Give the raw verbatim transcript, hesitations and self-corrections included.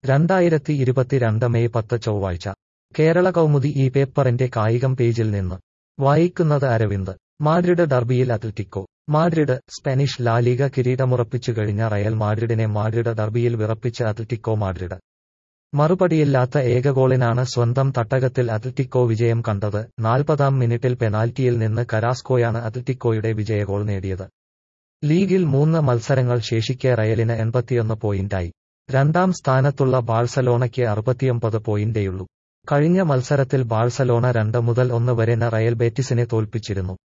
രണ്ടായിരത്തി ഇരുപത്തിരണ്ട് മെയ് പത്ത് ചൊവ്വാഴ്ച കേരള കൗമുദി ഈ പേപ്പറിന്റെ കായികം പേജിൽ നിന്ന് വായിക്കുന്നത് അരവിന്ദ്. മാഡ്രിഡ് ഡർബിയിൽ Atletico. Madrid. Spanish La Liga കിരീടമുറപ്പിച്ചു കഴിഞ്ഞ റയൽ മാഡ്രിഡിനെ മാഡ്രിഡ് ഡർബിയിൽ വിറപ്പിച്ച് അത്ലറ്റിക്കോ മാഡ്രിഡ്. മറുപടിയില്ലാത്ത ഏക ഗോളിനാണ് സ്വന്തം തട്ടകത്തിൽ അത്ലറ്റിക്കോ വിജയം കണ്ടത്. നാൽപ്പതാം മിനിറ്റിൽ പെനാൽറ്റിയിൽ നിന്ന് കരാസ്കോയാണ് അത്ലറ്റിക്കോയുടെ വിജയഗോൾ നേടിയത്. ലീഗിൽ മൂന്ന് മത്സരങ്ങൾ ശേഷിക്കെ റയലിന് എൺപത്തിയൊന്ന് പോയിന്റായി. രണ്ടാം സ്ഥാനത്തുള്ള ബാഴ്സലോണയ്ക്ക് അറുപത്തിയൊമ്പത് പോയിന്റേയുള്ളൂ. കഴിഞ്ഞ മത്സരത്തിൽ ബാഴ്സലോണ രണ്ട് മുതൽ ഒന്ന് വരെ ന റയൽ ബെറ്റിസിനെ തോൽപ്പിച്ചിരുന്നു.